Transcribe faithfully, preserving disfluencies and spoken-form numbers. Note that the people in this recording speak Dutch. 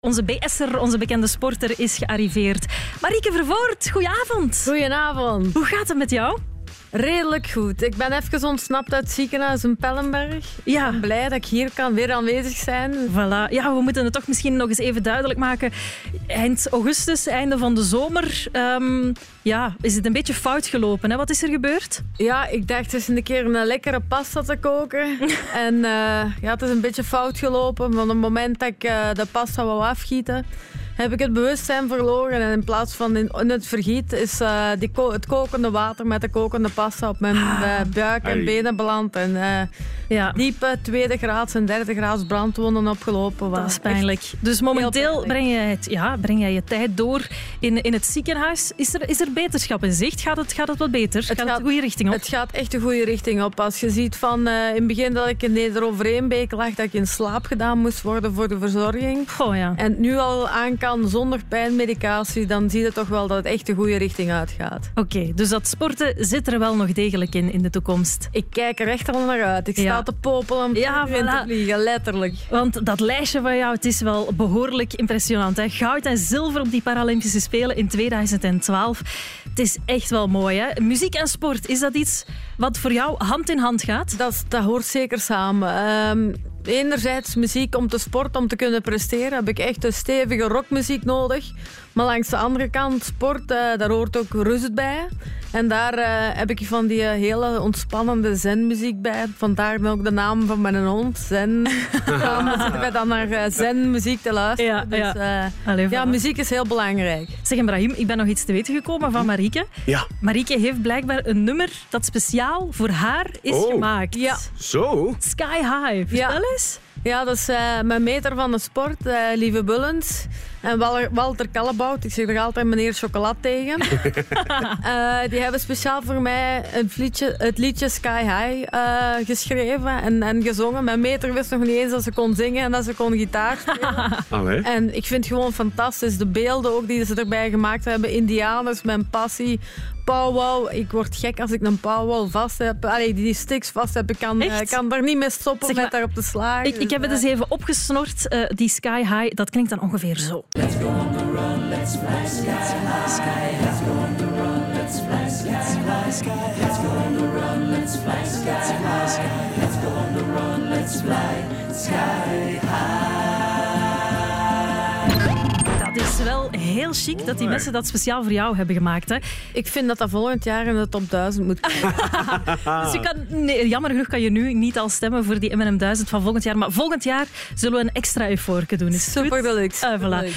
Onze B S'er, onze bekende sporter, is gearriveerd. Marieke Vervoort, goedenavond. Goedenavond. Hoe gaat het met jou? Redelijk goed. Ik ben even ontsnapt uit het ziekenhuis in Pellenberg. Ja. Ik ben blij dat ik hier kan weer aanwezig zijn. Voilà. Ja, we moeten het toch misschien nog eens even duidelijk maken. Eind augustus, einde van de zomer. Um, ja, is het een beetje fout gelopen? Hè? Wat is er gebeurd? Ja, ik dacht eens een keer een lekkere pasta te koken. en uh, ja, het is een beetje fout gelopen. Van het moment dat ik uh, de pasta wou afgieten, heb ik het bewustzijn verloren. En in plaats van in, in het vergiet is uh, die ko- het kokende water met de kokende pasta op mijn uh, buik en Ai. benen beland. En uh, Ja. diepe tweede graads en derde graads brandwonden opgelopen. Dat is pijnlijk. Dus momenteel pijnlijk. breng jij, het, ja, breng jij je tijd door in, in het ziekenhuis. Is er, is er beterschap in zicht? Gaat het, gaat het wat beter? Gaat het gaat- de goede richting op? Het gaat echt de goede richting op. Als je ziet van uh, in het begin dat ik in Neder-Overeenbeek lag, dat ik in slaap gedaan moest worden voor de verzorging. Goh, ja. En nu al aan kan zonder pijnmedicatie, dan zie je toch wel dat het echt de goede richting uitgaat. Oké, okay, dus dat sporten zit er wel nog degelijk in in de toekomst. Ik kijk er echt al naar uit. Ik sta Ja. te popelen om Ja, erin te voilà. vliegen, letterlijk. Want dat lijstje van jou, het is wel behoorlijk impressionant. Hè? Goud en zilver op die Paralympische Spelen in tweeduizend twaalf. Het is echt wel mooi. Hè? Muziek en sport, is dat iets wat voor jou hand in hand gaat? Dat, is- dat hoort zeker samen. Um, enerzijds muziek om te sporten, om te kunnen presteren, heb ik echt een stevige rockmuziek nodig. Maar langs de andere kant, sport, uh, daar hoort ook rust bij. En daar uh, heb ik van die uh, hele ontspannende zenmuziek bij. Vandaar dan ook de naam van mijn hond, Zen. Dan zitten wij dan naar uh, zenmuziek te luisteren. Ja, dus, ja. uh, Allee, ja, voilà. muziek is heel belangrijk. Zeg, Ibrahim, ik ben nog iets te weten gekomen van Marieke. Ja, Marieke heeft blijkbaar een nummer dat speciaal voor haar is Oh. gemaakt. Ja. zo. Sky High. Vertel Ja. eens. Ja, dat is uh, mijn meter van de sport, uh, Lieve Bullens. En Wal- Walter Kallebout, ik zeg er altijd meneer Chocolat tegen. uh, die hebben speciaal voor mij het liedje, het liedje Sky High uh, geschreven en, en gezongen. Mijn meter wist nog niet eens dat ze kon zingen en dat ze kon gitaar spelen. Allee. En ik vind het gewoon fantastisch. De beelden ook die ze erbij gemaakt hebben. Indianers, mijn passie. Powwow. Ik word gek als ik een powwow vast heb. Allee, die sticks vast heb. Ik kan, Echt? uh, kan daar niet mee stoppen Zeg met maar, daarop te slagen. Ik, ik heb het eens even opgesnort. Uh, die Sky High, dat klinkt dan ongeveer zo. Dat is wel heel chic dat die mensen dat speciaal voor jou hebben gemaakt. Hè? Ik vind dat dat volgend jaar in de top duizend moet komen. Dus je kan, nee, jammer genoeg kan je nu niet al stemmen voor die M en M duizend van volgend jaar. Maar volgend jaar zullen we een extra euforke doen. Is het goed? Super deluxe. Ah, voilà.